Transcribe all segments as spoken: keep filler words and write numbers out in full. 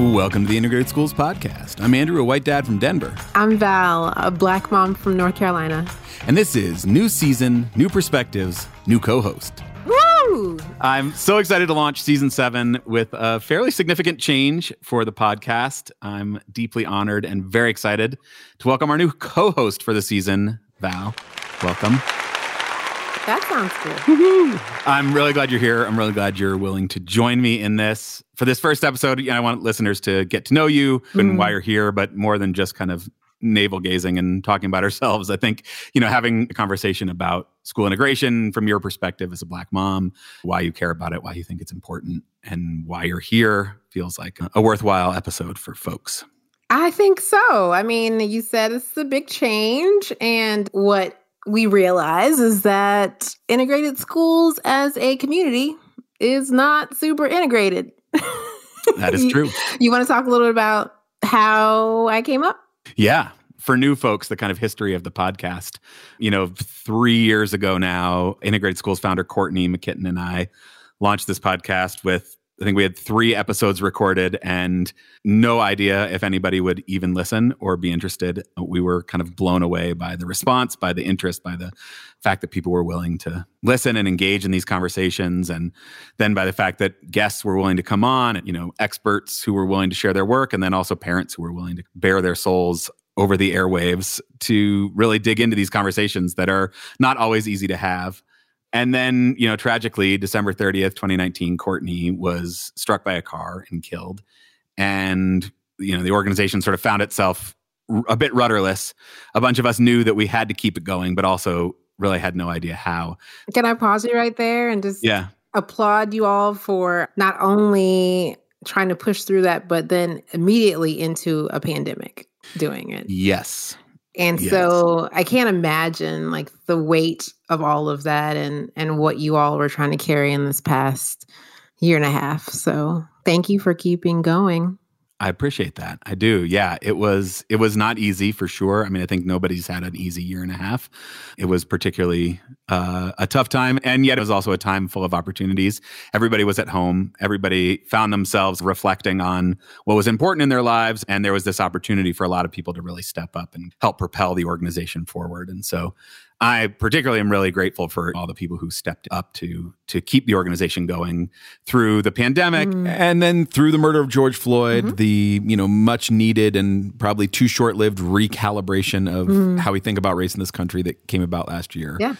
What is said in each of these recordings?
Welcome to the Integrated Schools Podcast. I'm Andrew, a white dad from Denver. I'm Val, a black mom from North Carolina. And this is new season, new perspectives, new co-host. Woo! I'm so excited to launch season seven with a fairly significant change for the podcast. I'm deeply honored and very excited to welcome our new co-host for the season, Val. Welcome. That sounds good. Woo-hoo. I'm really glad you're here. I'm really glad you're willing to join me in this. For this first episode, I want listeners to get to know you mm. and why you're here, but more than just kind of navel gazing and talking about ourselves. I think, you know, having a conversation about school integration from your perspective as a black mom, why you care about it, why you think it's important, and why you're here feels like a worthwhile episode for folks. I think so. I mean, you said it's a big change, and what we realize is that integrated schools as a community is not super integrated. That is true. You, you want to talk a little bit about how I came up? Yeah. For new folks, the kind of history of the podcast, you know, three years ago now, Integrated Schools founder Courtney McKitton and I launched this podcast with, I think we had three episodes recorded and no idea if anybody would even listen or be interested. We were kind of blown away by the response, by the interest, by the fact that people were willing to listen and engage in these conversations. And then by the fact that guests were willing to come on, and, you know, experts who were willing to share their work, and then also parents who were willing to bare their souls over the airwaves to really dig into these conversations that are not always easy to have. And then, you know, tragically, December thirtieth, twenty nineteen, Courtney was struck by a car and killed. And, you know, the organization sort of found itself r- a bit rudderless. A bunch of us knew that we had to keep it going, but also really had no idea how. Can I pause you right there and just yeah. applaud you all for not only trying to push through that, but then immediately into a pandemic doing it? Yes. And yes. so I can't imagine like the weight of all of that and, and what you all were trying to carry in this past year and a half. So thank you for keeping going. I appreciate that. I do. Yeah, it was it was not easy for sure. I mean, I think nobody's had an easy year and a half. It was particularly uh, a tough time. And yet it was also a time full of opportunities. Everybody was at home. Everybody found themselves reflecting on what was important in their lives. And there was this opportunity for a lot of people to really step up and help propel the organization forward. And so I particularly am really grateful for all the people who stepped up to to keep the organization going through the pandemic. Mm. And then through the murder of George Floyd, mm-hmm. the, you know, much needed and probably too short-lived recalibration of mm. how we think about race in this country that came about last year. Yeah.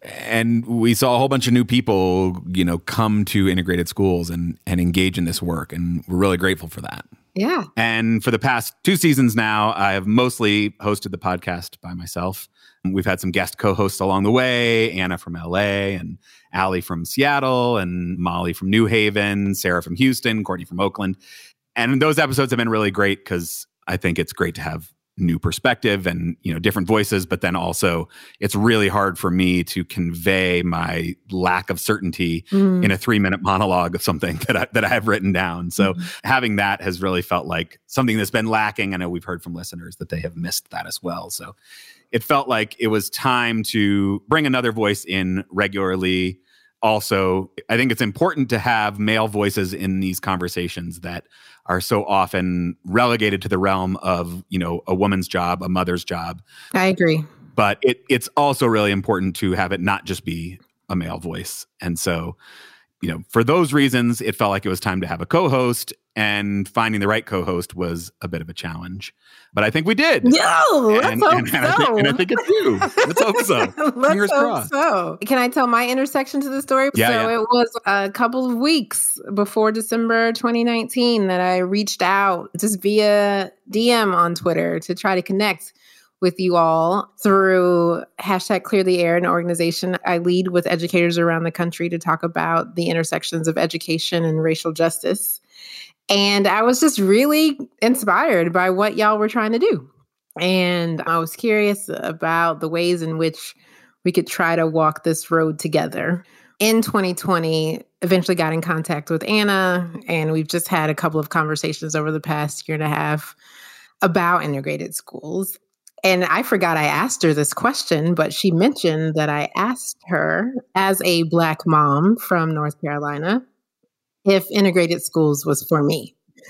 And we saw a whole bunch of new people, you know, come to integrated schools and and engage in this work. And we're really grateful for that. Yeah. And for the past two seasons now, I have mostly hosted the podcast by myself. We've had some guest co-hosts along the way, Anna from L A and Allie from Seattle and Molly from New Haven, Sarah from Houston, Courtney from Oakland. And those episodes have been really great because I think it's great to have new perspective and, you know, different voices, but then also it's really hard for me to convey my lack of certainty mm. in a three minute monologue of something that I, that I have written down. So mm. having that has really felt like something that's been lacking. I know we've heard from listeners that they have missed that as well. So it felt like it was time to bring another voice in regularly. Also, I think it's important to have male voices in these conversations that are so often relegated to the realm of, you know, a woman's job, a mother's job. I agree. But it, it's also really important to have it not just be a male voice. And so, you know, for those reasons, it felt like it was time to have a co-host, and finding the right co-host was a bit of a challenge. But I think we did. No, let's and, hope and, so. And I, think, and I think it's you. Let's hope so. let's Fingers hope crossed. so. Can I tell my intersection to the story? Yeah, so yeah. it was a couple of weeks before December twenty nineteen that I reached out just via D M on Twitter to try to connect with you all through hashtag Clear the Air, an organization I lead with educators around the country to talk about the intersections of education and racial justice. And I was just really inspired by what y'all were trying to do. And I was curious about the ways in which we could try to walk this road together. In twenty twenty, eventually got in contact with Anna, and we've just had a couple of conversations over the past year and a half about integrated schools. And I forgot I asked her this question, but she mentioned that I asked her as a Black mom from North Carolina if integrated schools was for me.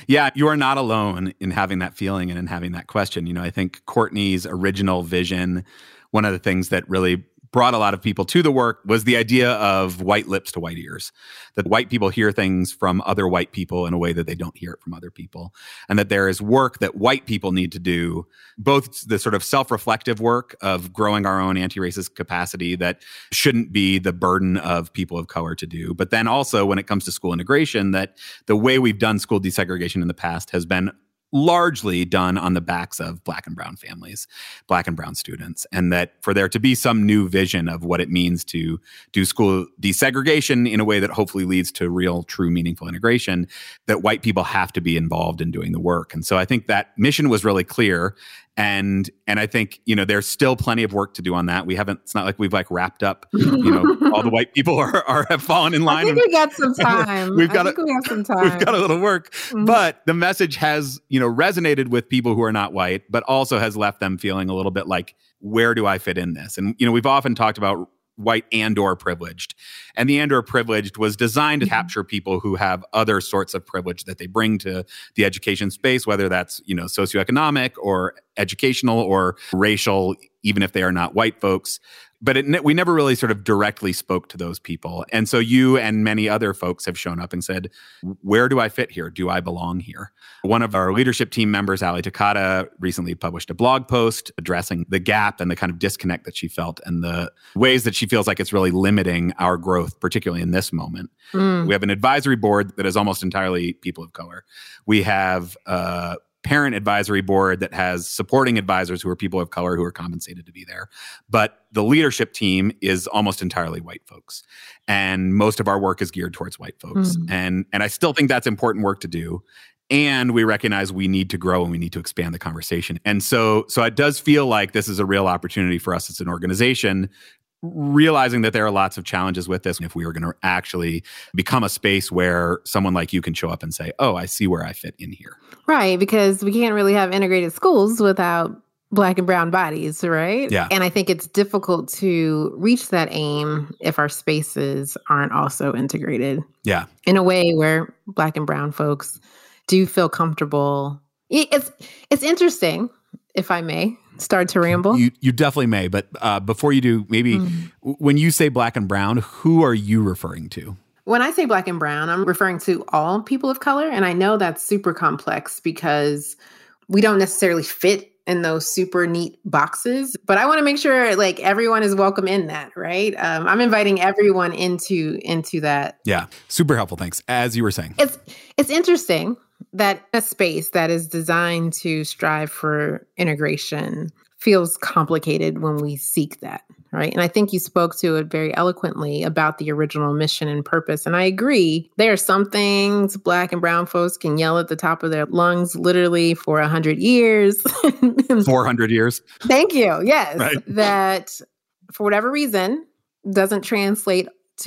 Yeah, you are not alone in having that feeling and in having that question. You know, I think Courtney's original vision, one of the things that really brought a lot of people to the work was the idea of white lips to white ears, that white people hear things from other white people in a way that they don't hear it from other people. And that there is work that white people need to do, both the sort of self-reflective work of growing our own anti-racist capacity that shouldn't be the burden of people of color to do. But then also when it comes to school integration, that the way we've done school desegregation in the past has been largely done on the backs of Black and brown families, Black and brown students, and that for there to be some new vision of what it means to do school desegregation in a way that hopefully leads to real, true, meaningful integration, that white people have to be involved in doing the work. And so I think that mission was really clear. And and I think, you know, there's still plenty of work to do on that. We haven't, it's not like we've like wrapped up, you know, all the white people are, are have fallen in line. I think we got some time. we've got I think a, we have some time. We've got a little work. Mm-hmm. But the message has, you know, resonated with people who are not white, but also has left them feeling a little bit like, where do I fit in this? And, you know, we've often talked about white and or privileged. And the and or privileged was designed to mm-hmm. capture people who have other sorts of privilege that they bring to the education space, whether that's, you know, socioeconomic or educational or racial, even if they are not white folks. But it, we never really sort of directly spoke to those people. And so you and many other folks have shown up and said, where do I fit here? Do I belong here? One of our leadership team members, Ali Takata, recently published a blog post addressing the gap and the kind of disconnect that she felt and the ways that she feels like it's really limiting our growth, particularly in this moment. Mm. We have an advisory board that is almost entirely people of color. We have uh parent advisory board that has supporting advisors who are people of color who are compensated to be there. But the leadership team is almost entirely white folks. And most of our work is geared towards white folks. Mm-hmm. And, and I still think that's important work to do. And we recognize we need to grow and we need to expand the conversation. And so, so it does feel like this is a real opportunity for us as an organization, realizing that there are lots of challenges with this. If we were going to actually become a space where someone like you can show up and say, oh, I see where I fit in here. Right, because we can't really have integrated schools without Black and brown bodies, right? Yeah. And I think it's difficult to reach that aim if our spaces aren't also integrated. Yeah. In a way where Black and brown folks do feel comfortable. It's it's interesting, if I may, start to ramble. You you definitely may, but uh, before you do, maybe mm. when you say Black and brown, who are you referring to? When I say Black and brown, I'm referring to all people of color. And I know that's super complex because we don't necessarily fit in those super neat boxes. But I want to make sure like everyone is welcome in that, right? Um, I'm inviting everyone into into that. Yeah, super helpful. Thanks. As you were saying. It's it's interesting that a space that is designed to strive for integration feels complicated when we seek that, right? And I think you spoke to it very eloquently about the original mission and purpose. And I agree, there are some things Black and brown folks can yell at the top of their lungs literally for one hundred years. four hundred years. Thank you. Yes. Right. That for whatever reason doesn't translate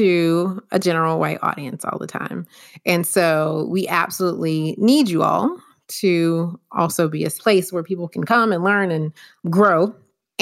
to a general white audience all the time. And so we absolutely need you all to also be a place where people can come and learn and grow.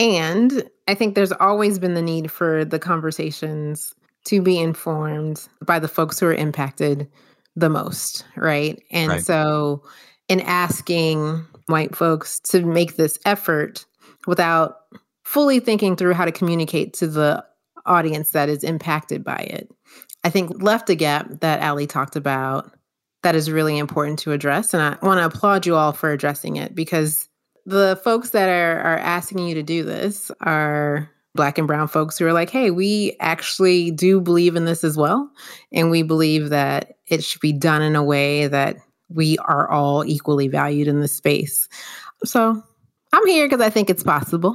And I think there's always been the need for the conversations to be informed by the folks who are impacted the most, right? And right. so in asking white folks to make this effort without fully thinking through how to communicate to the audience that is impacted by it, I think left a gap that Ali talked about that is really important to address. And I want to applaud you all for addressing it because the folks that are, are asking you to do this are Black and brown folks who are like, hey, we actually do believe in this as well. And we believe that it should be done in a way that we are all equally valued in the space. So I'm here because I think it's possible.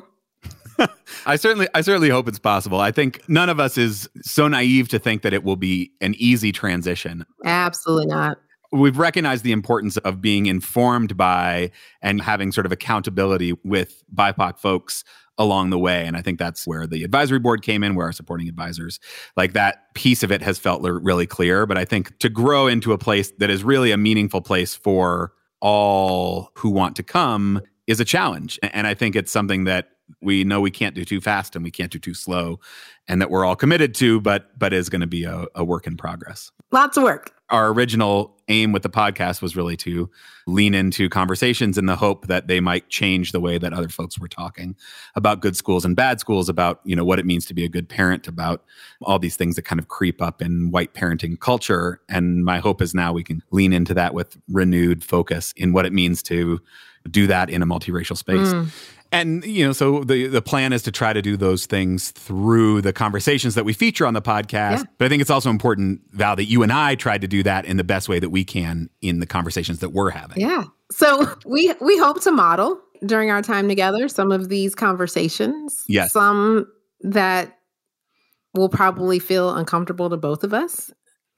I certainly, I certainly hope it's possible. I think none of us is so naive to think that it will be an easy transition. Absolutely not. We've recognized the importance of being informed by and having sort of accountability with B I P O C folks along the way. And I think that's where the advisory board came in, where our supporting advisors, like that piece of it has felt really clear. But I think to grow into a place that is really a meaningful place for all who want to come is a challenge. And I think it's something that we know we can't do too fast and we can't do too slow, and that we're all committed to, but but is going to be a, a work in progress. Lots of work. Our original aim with the podcast was really to lean into conversations in the hope that they might change the way that other folks were talking about good schools and bad schools, about, you know, what it means to be a good parent, about all these things that kind of creep up in white parenting culture. And my hope is now we can lean into that with renewed focus in what it means to do that in a multiracial space. Mm. And, you know, so the, the plan is to try to do those things through the conversations that we feature on the podcast. Yeah. But I think it's also important, Val, that you and I tried to do that in the best way that we can in the conversations that we're having. Yeah. So we we hope to model during our time together some of these conversations. Yes. Some that will probably feel uncomfortable to both of us.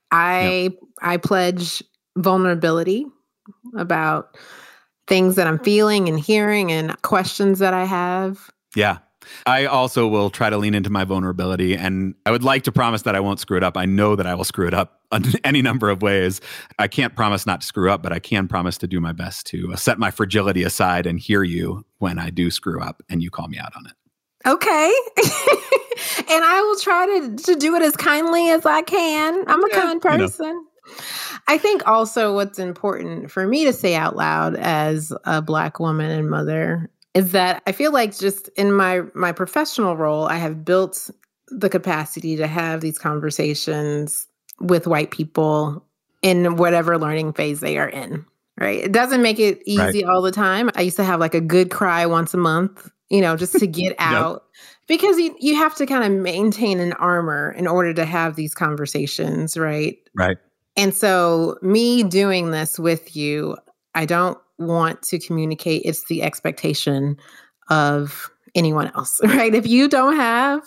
I yep. I pledge vulnerability about things that I'm feeling and hearing and questions that I have. Yeah. I also will try to lean into my vulnerability, and I would like to promise that I won't screw it up. I know that I will screw it up in any number of ways. I can't promise not to screw up, but I can promise to do my best to set my fragility aside and hear you when I do screw up and you call me out on it. Okay. And I will try to, to do it as kindly as I can. I'm a yeah, kind person. You know. I think also what's important for me to say out loud as a Black woman and mother is that I feel like just in my, my professional role, I have built the capacity to have these conversations with white people in whatever learning phase they are in, right? It doesn't make it easy right. all the time. I used to have like a good cry once a month, you know, just to get out. Yep. Because you, you have to kind of maintain an armor in order to have these conversations, right? Right. And so me doing this with you, I don't want to communicate it's the expectation of anyone else, right? If you don't have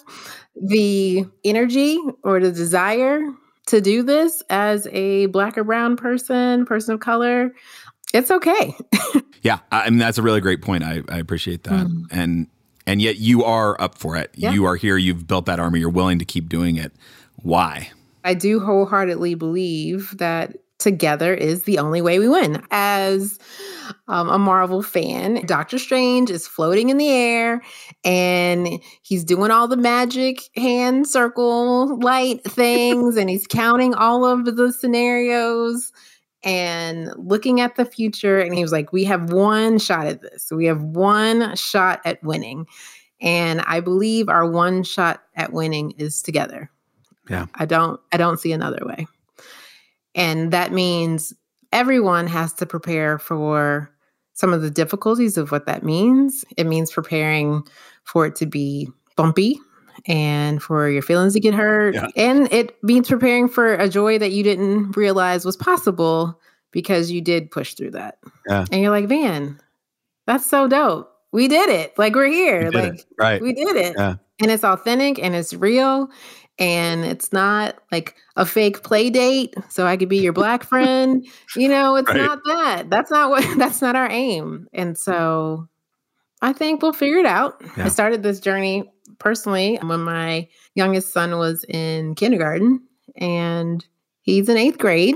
the energy or the desire to do this as a Black or brown person, person of color, it's okay. Yeah, I mean, that's a really great point. I, I appreciate that. Mm. And and yet you are up for it. Yeah. You are here. You've built that armor. You're willing to keep doing it. Why? I do wholeheartedly believe that together is the only way we win. As um, a Marvel fan, Doctor Strange is floating in the air and he's doing all the magic hand circle light things and he's counting all of the scenarios and looking at the future. And he was like, we have one shot at this. We have one shot at winning. And I believe our one shot at winning is together. Yeah. I don't, I don't see another way. And that means everyone has to prepare for some of the difficulties of what that means. It means preparing for it to be bumpy and for your feelings to get hurt. Yeah. And it means preparing for a joy that you didn't realize was possible because you did push through that. Yeah. And you're like, man, that's so dope. We did it. Like, we're here. We like, it. Right. We did it. Yeah. And it's authentic and it's real. And it's not like a fake play date, so I could be your Black friend. You know, it's right. not that. That's not what, that's not our aim. And so I think we'll figure it out. Yeah. I started this journey personally when my youngest son was in kindergarten and he's in eighth grade.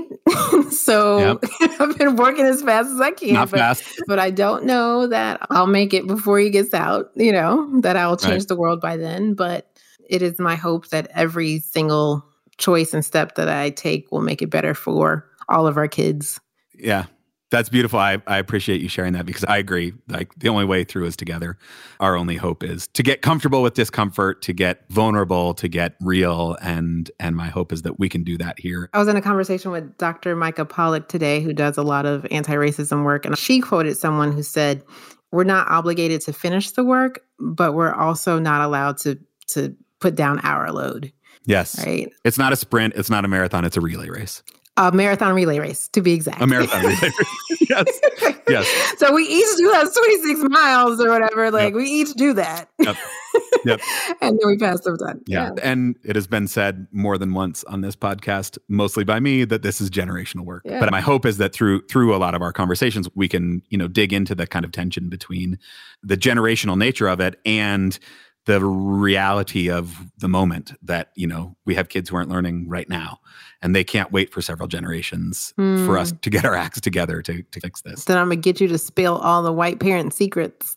So yep. I've been working as fast as I can. Not but, fast. But I don't know that I'll make it before he gets out, you know, that I'll change right. the world by then. But it is my hope that every single choice and step that I take will make it better for all of our kids. Yeah, that's beautiful. I, I appreciate you sharing that because I agree. Like, the only way through is together. Our only hope is to get comfortable with discomfort, to get vulnerable, to get real. And and my hope is that we can do that here. I was in a conversation with Doctor Micah Pollock today, who does a lot of anti-racism work. And she quoted someone who said, we're not obligated to finish the work, but we're also not allowed to to put down our load. Yes. Right. It's not a sprint. It's not a marathon. It's a relay race. A marathon relay race, to be exact. A marathon relay race. Yes. Yes. So we each do that twenty-six miles or whatever. Like, yep. we each do that. Yep. Yep. And then we pass the baton. Yeah. yeah. And it has been said more than once on this podcast, mostly by me, that this is generational work. Yeah. But my hope is that through through a lot of our conversations, we can, you know, dig into the kind of tension between the generational nature of it and the reality of the moment that, you know, we have kids who aren't learning right now and they can't wait for several generations mm. for us to get our acts together to, to fix this. Then I'm going to get you to spill all the white parent secrets.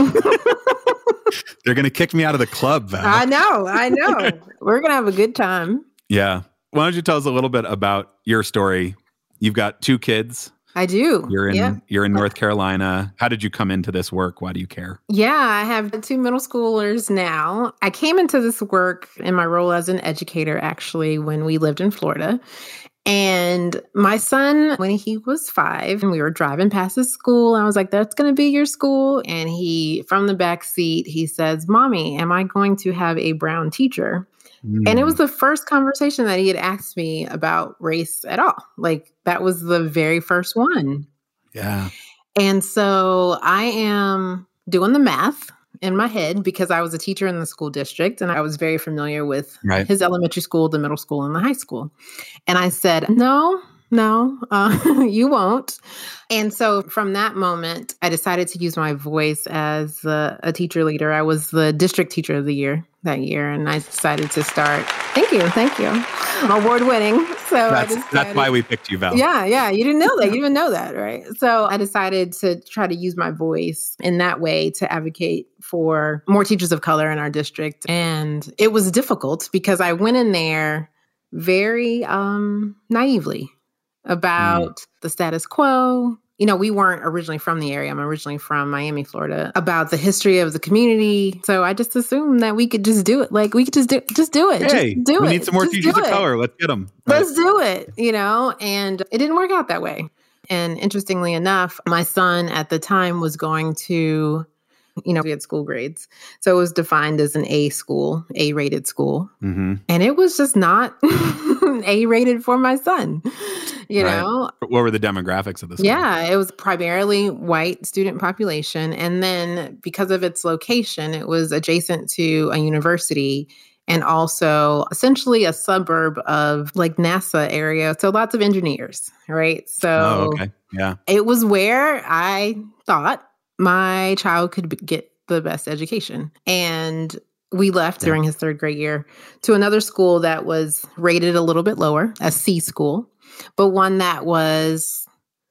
They're going to kick me out of the club, Val. I know. I know. We're going to have a good time. Yeah. Why don't you tell us a little bit about your story, You've got two kids. I do. You're in yeah. you're in North Carolina. How did you come into this work? Why do you care? Yeah, I have two middle schoolers now. I came into this work in my role as an educator, actually, when we lived in Florida. And my son, when he was five, and we were driving past his school, I was like, that's going to be your school. And he, from the back seat, he says, Mommy, am I going to have a brown teacher? Mm. And it was the first conversation that he had asked me about race at all. Like, that was the very first one. Yeah. And so I am doing the math in my head because I was a teacher in the school district and I was very familiar with right. his elementary school, the middle school, and the high school. And I said, no, no, uh, you won't. And so from that moment, I decided to use my voice as a, a teacher leader. I was the district teacher of the year that year. And I decided to start. Thank you. Thank you. I'm award winning. So that's, I decided, that's why we picked you, Val. Yeah. Yeah. You didn't know that. You didn't even know that. Right. So I decided to try to use my voice in that way to advocate for more teachers of color in our district. And it was difficult because I went in there very um, naively about mm. the status quo. You know, we weren't originally from the area. I'm originally from Miami, Florida, about the history of the community. So I just assumed that we could just do it. Like, we could just do, just do it. Hey, just do we it. need some more just teachers of color. Let's get them. Let's right. do it, you know? And it didn't work out that way. And interestingly enough, my son at the time was going to, you know, we had school grades. So it was defined as an A school, A-rated school. Mm-hmm. And it was just not A-rated for my son, you right. know? What were the demographics of the school? Yeah, it was primarily white student population. And then because of its location, it was adjacent to a university and also essentially a suburb of like NASA area. So lots of engineers, right? So oh, okay. Yeah. It was where I thought my child could get the best education. And we left yeah. during his third grade year to another school that was rated a little bit lower, a C school, but one that was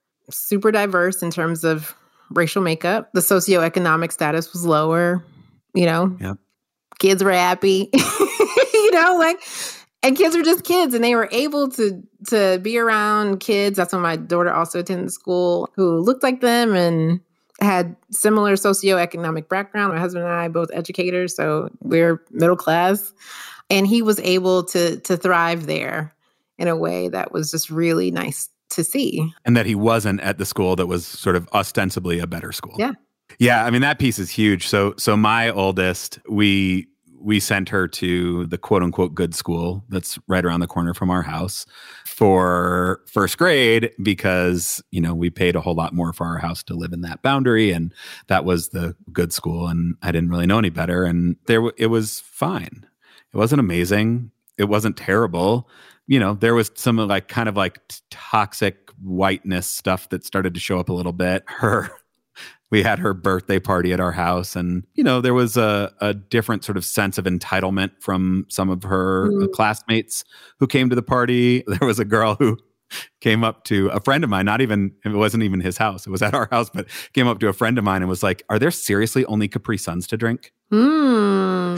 super diverse in terms of racial makeup. The socioeconomic status was lower, you know, yeah. kids were happy, you know, like, and kids were just kids and they were able to, to be around kids. That's when my daughter also attended school who looked like them and had similar socioeconomic background. My husband and I, both educators, so we're middle class. And he was able to to thrive there in a way that was just really nice to see. And that he wasn't at the school that was sort of ostensibly a better school. Yeah. Yeah, I mean, that piece is huge. So so my oldest, we we sent her to the quote unquote good school that's right around the corner from our house for first grade because, you know, we paid a whole lot more for our house to live in that boundary. And that was the good school. And I didn't really know any better. And there, it was fine. It wasn't amazing. It wasn't terrible. You know, there was some like kind of like toxic whiteness stuff that started to show up a little bit. Her We had her birthday party at our house and, you know, there was a, a different sort of sense of entitlement from some of her mm. classmates who came to the party. There was a girl who came up to a friend of mine, not even, it wasn't even his house. It was at our house, but came up to a friend of mine and was like, are there seriously only Capri Suns to drink? Mm.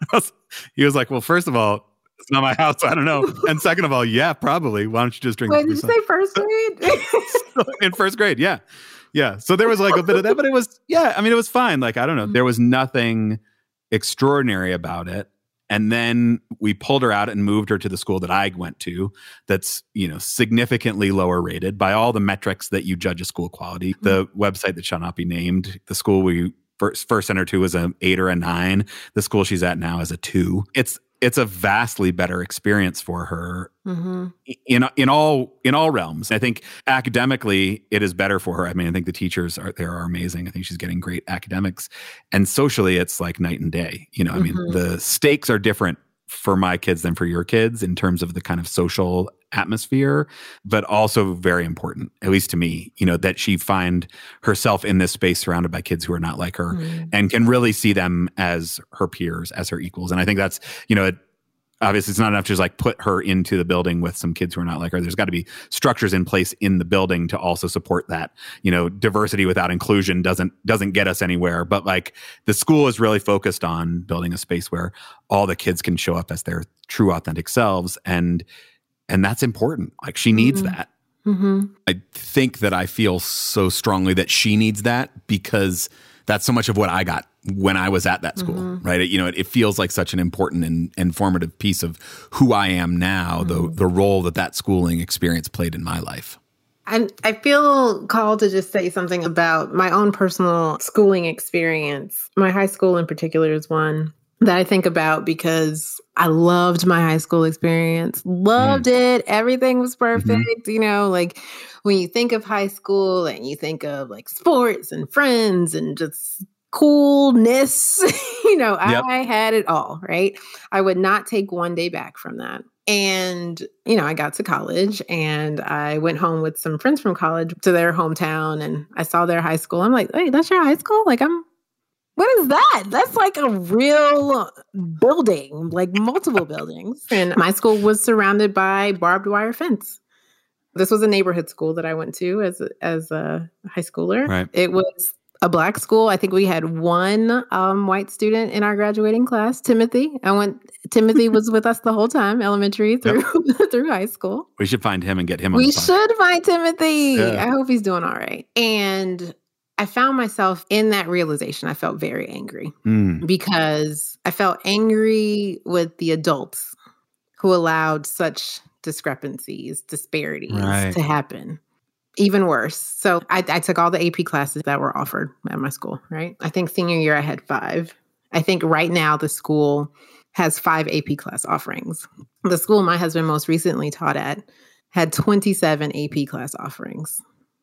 He was like, well, first of all, it's not my house. I don't know. And second of all, yeah, probably. Why don't you just drink Wait, Capri did Suns? you say first grade? In first grade, yeah. Yeah. So there was like a bit of that, but it was, yeah, I mean, it was fine. Like, I don't know. There was nothing extraordinary about it. And then we pulled her out and moved her to the school that I went to that's, you know, significantly lower rated by all the metrics that you judge a school quality. The website that shall not be named, the school we first, first sent her to was an eight or a nine. The school she's at now is a two. It's, it's a vastly better experience for her mm-hmm. in in all in all realms. I think academically it is better for her. I mean, I think the teachers are there are amazing. I think she's getting great academics, and socially it's like night and day. You know, mm-hmm. I mean, the stakes are different for my kids than for your kids in terms of the kind of social atmosphere, but also very important, at least to me, you know, that she find herself in this space surrounded by kids who are not like her mm. and can really see them as her peers, as her equals. And I think that's, you know, it, obviously it's not enough to just like put her into the building with some kids who are not like her. There's got to be structures in place in the building to also support that. You know, diversity without inclusion doesn't doesn't get us anywhere. But like the school is really focused on building a space where all the kids can show up as their true authentic selves. And and that's important. Like she needs mm-hmm. that. Mm-hmm. I think that I feel so strongly that she needs that because that's so much of what I got when I was at that school, mm-hmm. right? It, you know, it, it feels like such an important and, and formative piece of who I am now, mm-hmm. the the role that that schooling experience played in my life. And I feel called to just say something about my own personal schooling experience. My high school in particular is one that I think about because I loved my high school experience. Loved mm. it. Everything was perfect. Mm-hmm. You know, like when you think of high school and you think of like sports and friends and just coolness, you know, yep. I had it all, right? I would not take one day back from that. And, you know, I got to college and I went home with some friends from college to their hometown and I saw their high school. I'm like, hey, that's your high school? Like, I'm, what is that? That's like a real building, like multiple buildings. And my school was surrounded by barbed wire fence. This was a neighborhood school that I went to as a, as a high schooler. Right. It was a Black school. I think we had one um, white student in our graduating class, Timothy. I went. Timothy was with us the whole time, elementary through yep. through high school. We should find him and get him on We the should find Timothy. Yeah. I hope he's doing all right. And I found myself in that realization. I felt very angry mm. because I felt angry with the adults who allowed such discrepancies, disparities right. to happen. Even worse. So I, I took all the A P classes that were offered at my school, right? I think senior year I had five. I think right now the school has five A P class offerings. The school my husband most recently taught at had twenty-seven A P class offerings.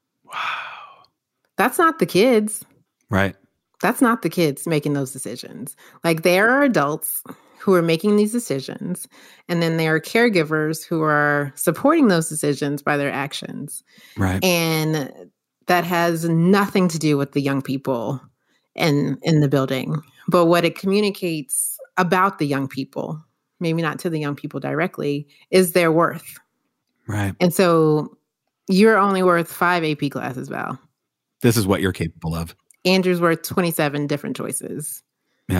Wow. That's not the kids. Right. That's not the kids making those decisions. Like there are adults who are making these decisions, and then there are caregivers who are supporting those decisions by their actions. Right. And that has nothing to do with the young people in, in the building, but what it communicates about the young people, maybe not to the young people directly, is their worth. Right. And so you're only worth five A P classes, Val. This is what you're capable of. Andrew's worth twenty-seven different choices. Yeah.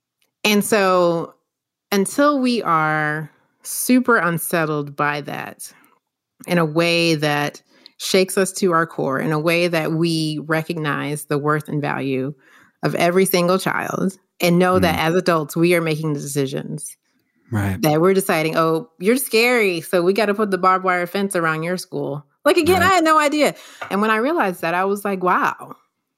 And so until we are super unsettled by that in a way that shakes us to our core, in a way that we recognize the worth and value of every single child and know mm. that as adults, we are making the decisions. Right. That we're deciding, oh, you're scary, so we got to put the barbed wire fence around your school. Like, again, right. I had no idea. And when I realized that, I was like, wow,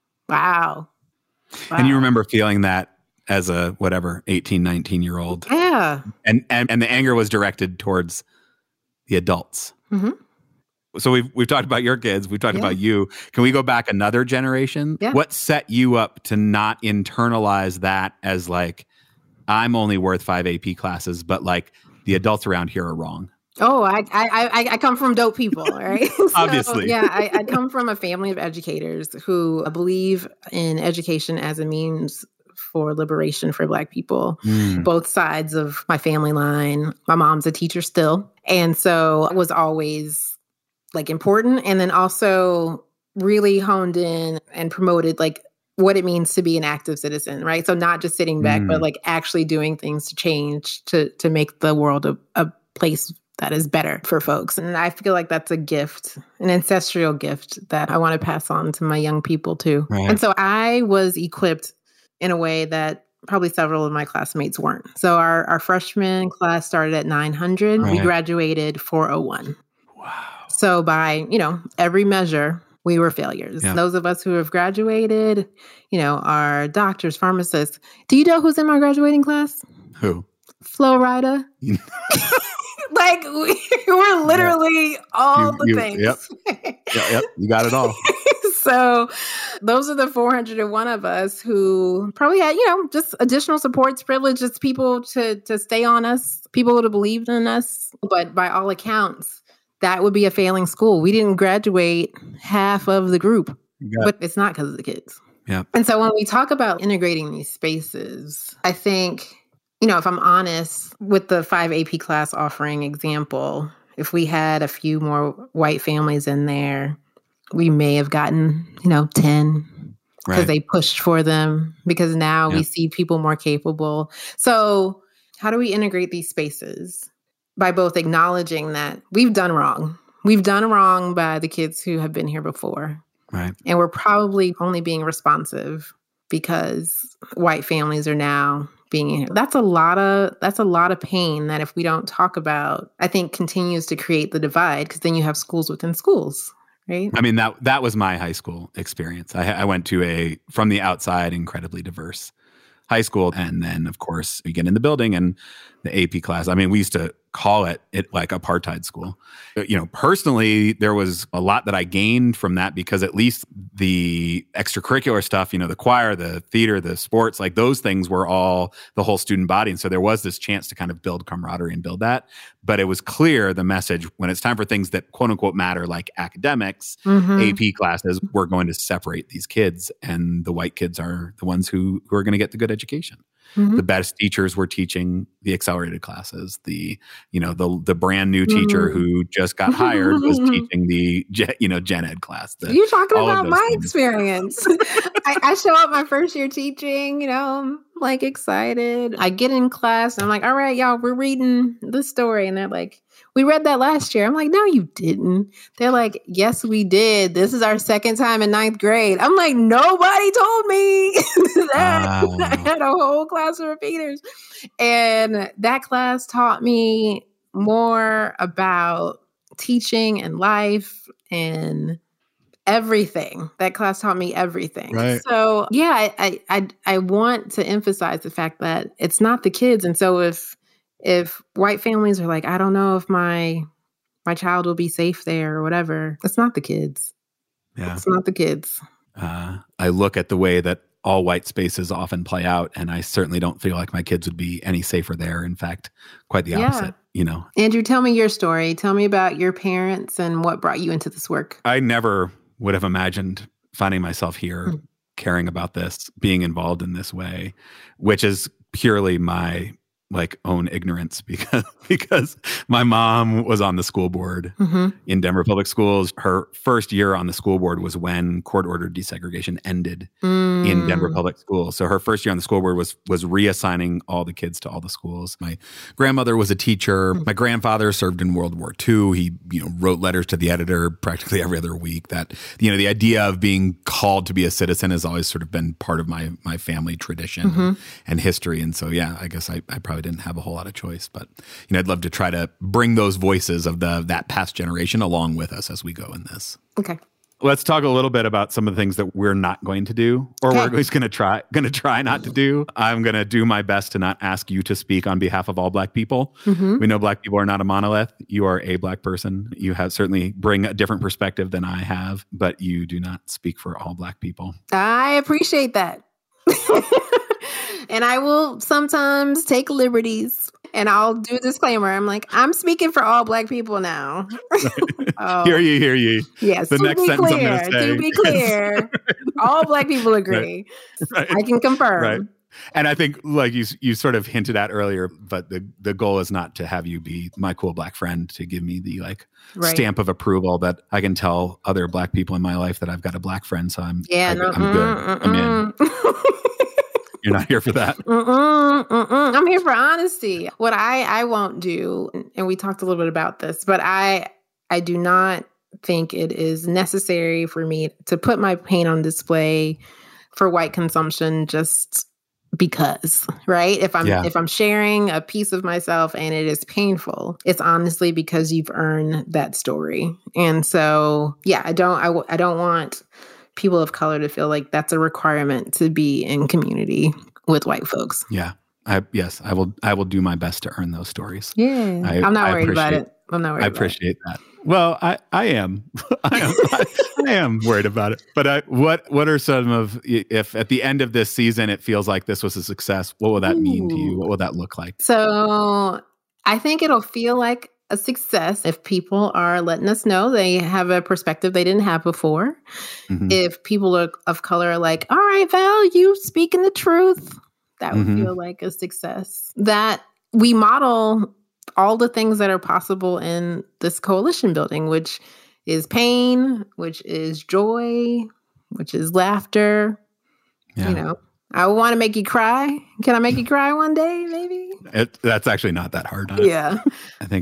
wow. wow. And you remember feeling that as a whatever eighteen, nineteen year old. Yeah. And and and the anger was directed towards the adults. Mm-hmm. So we've we've talked about your kids, we've talked yeah. about you. Can we go back another generation? Yeah. What set you up to not internalize that as like, I'm only worth five A P classes, but like the adults around here are wrong? Oh, I I I, I come from dope people, right? so, Obviously. Yeah, I, I come from a family of educators who believe in education as a means for liberation for Black people, mm. both sides of my family line. My mom's a teacher still. And so it was always like important. And then also really honed in and promoted like what it means to be an active citizen, right? So not just sitting back, mm. but like actually doing things to change, to to make the world a, a place that is better for folks. And I feel like that's a gift, an ancestral gift that I want to pass on to my young people too. Right. And so I was equipped in a way that probably several of my classmates weren't. So our, our freshman class started at nine hundred. Right. We graduated four oh one. Wow. So by, you know, every measure, we were failures. Yeah. Those of us who have graduated, you know, are doctors, pharmacists. Do you know who's in my graduating class? Who? Flo Rida. Like, we were literally yeah. all you, the you, things. Yep. yep, yep. You got it all. So those are the four hundred one of us who probably had, you know, just additional supports, privileges, people to to stay on us, people who believed in us. But by all accounts, that would be a failing school. We didn't graduate half of the group, but it's not because of the kids. Yeah. And so when we talk about integrating these spaces, I think, you know, if I'm honest, with the five A P class offering example, if we had a few more white families in there, we may have gotten, you know, ten because right. they pushed for them, because now yeah. we see people more capable. So how do we integrate these spaces? By both acknowledging that we've done wrong. we've done wrong by the kids who have been here before. Right. And we're probably only being responsive because white families are now being here. That's a lot of that's a lot of pain that if we don't talk about, I think continues to create the divide, because then you have schools within schools, right? I mean, that that was my high school experience. I, I went to a, from the outside, incredibly diverse high school. And then, of course, you get in the building and the A P class. I mean, we used to call it, it like apartheid school. You know, personally, there was a lot that I gained from that, because at least the extracurricular stuff, you know, the choir, the theater, the sports, like those things were all the whole student body. And so there was this chance to kind of build camaraderie and build that. But it was clear, the message, when it's time for things that quote unquote matter, like academics, mm-hmm. A P classes, we're going to separate these kids. And the white kids are the ones who, who are going to get the good education. Mm-hmm. The best teachers were teaching the accelerated classes. The, you know, the the brand new teacher mm-hmm. who just got hired was teaching the, you know, gen ed class. The, You're talking about my things. experience. I, I show up my first year teaching, you know, I'm like excited. I get in class and I'm like, all right, y'all, we're reading this story. And they're like, we read that last year. I'm like, no, you didn't. They're like, yes, we did. This is our second time in ninth grade. I'm like, nobody told me that. Wow. I had a whole class of repeaters. And that class taught me more about teaching and life and everything. That class taught me everything. Right. So yeah, I, I I want to emphasize the fact that it's not the kids. And so if If white families are like, I don't know if my my child will be safe there or whatever, it's not the kids. Yeah. It's not the kids. Uh, I look at the way that all white spaces often play out, and I certainly don't feel like my kids would be any safer there. In fact, quite the opposite, yeah. you know. Andrew, tell me your story. Tell me about your parents and what brought you into this work. I never would have imagined finding myself here, mm. caring about this, being involved in this way, which is purely my like own ignorance, because because my mom was on the school board mm-hmm. in Denver Public Schools. Her first year on the school board was when court-ordered desegregation ended mm. in Denver Public Schools. So her first year on the school board was was reassigning all the kids to all the schools. My grandmother was a teacher. Mm. My grandfather served in World War Two. He, you know, wrote letters to the editor practically every other week. That, you know, the idea of being called to be a citizen has always sort of been part of my my family tradition mm-hmm. and, and history. And so, yeah, I guess I, I probably didn't have a whole lot of choice, but you know, I'd love to try to bring those voices of the that past generation along with us as we go in this. Okay. Let's talk a little bit about some of the things that we're not going to do, or okay. we're just going to try going to try not to do. I'm going to do my best to not ask you to speak on behalf of all Black people. Mm-hmm. We know Black people are not a monolith. You are a Black person. You have certainly bring a different perspective than I have, but you do not speak for all Black people. I appreciate that. And I will sometimes take liberties, and I'll do a disclaimer. I'm like, I'm speaking for all Black people now. oh. Hear ye, hear ye. Yes. The to next be sentence clear, I'm going to say. To be clear, all Black people agree. Right. Right. I can confirm. Right. And I think, like you you sort of hinted at earlier, but the, the goal is not to have you be my cool Black friend to give me the like right. stamp of approval that I can tell other Black people in my life that I've got a Black friend. So I'm, yeah, I, no, I'm good. Mm-mm. I'm in. You're not here for that. Mm-mm, mm-mm. I'm here for honesty. What I, I won't do, and we talked a little bit about this, but I I do not think it is necessary for me to put my pain on display for white consumption just because, right? If I'm yeah. if I'm sharing a piece of myself and it is painful, it's honestly because you've earned that story. And so, yeah, I don't I, I don't want people of color to feel like that's a requirement to be in community with white folks. Yeah. I, yes, I will. I will do my best to earn those stories. Yeah. I, I'm not worried about it. I'm not worried I about appreciate it. that. Well, I, I am. I am. I, I am worried about it. But I, what what are some of, if at the end of this season it feels like this was a success, what will that Ooh. mean to you? What will that look like? So I think it'll feel like a success if people are letting us know they have a perspective they didn't have before. Mm-hmm. If people are, of color are like, all right, Val, you speaking the truth. That would mm-hmm. feel like a success. That we model all the things that are possible in this coalition building, which is pain, which is joy, which is laughter. Yeah. You know, I want to make you cry. Can I make you cry one day, maybe? It, that's actually not that hard. Yeah. I think if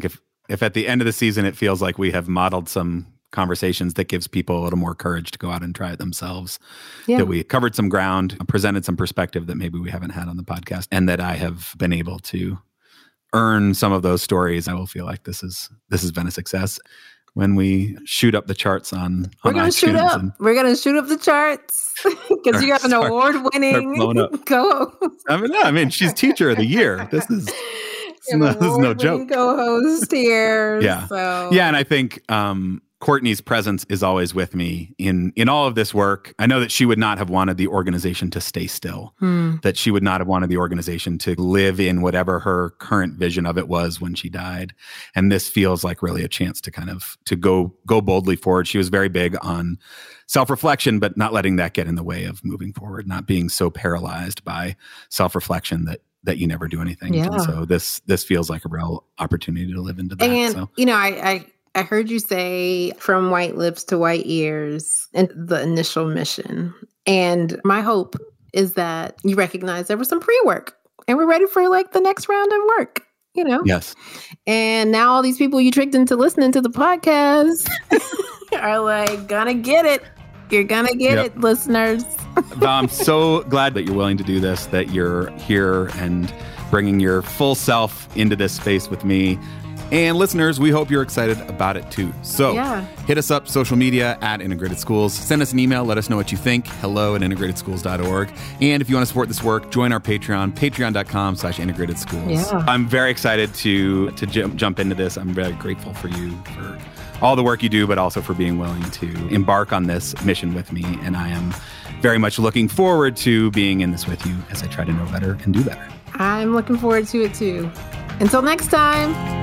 if at the end of the season it feels like we have modeled some conversations that gives people a little more courage to go out and try it themselves, yeah. that we covered some ground, presented some perspective that maybe we haven't had on the podcast, and that I have been able to earn some of those stories, I will feel like this is this has been a success. When we shoot up the charts on, we're on gonna iTunes shoot up. And, We're gonna shoot up the charts because you got an award-winning co-host. I mean, no, I mean, she's teacher of the year. This is this, no, this is no joke. Co-host here. Yeah, so. yeah, and I think um, Courtney's presence is always with me in in all of this work. I know that she would not have wanted the organization to stay still, hmm. that she would not have wanted the organization to live in whatever her current vision of it was when she died. And this feels like really a chance to kind of to go go boldly forward. She was very big on self-reflection, but not letting that get in the way of moving forward, not being so paralyzed by self-reflection that that you never do anything. Yeah. And so this this feels like a real opportunity to live into that. And, so. you know, I, I I heard you say from white lips to white ears and the initial mission. And my hope is that you recognize there was some pre-work and we're ready for like the next round of work, you know? Yes. And now all these people you tricked into listening to the podcast are like, gonna get it. You're gonna get yep. it, listeners. I'm so glad that you're willing to do this, that you're here and bringing your full self into this space with me. And listeners, we hope you're excited about it too. So yeah. hit us up, social media at Integrated Schools. Send us an email. Let us know what you think. Hello at integrated schools dot org. And if you want to support this work, join our Patreon, patreon.com slash integrated schools. Yeah. I'm very excited to, to j- jump into this. I'm very grateful for you, for all the work you do, but also for being willing to embark on this mission with me. And I am very much looking forward to being in this with you as I try to know better and do better. I'm looking forward to it too. Until next time.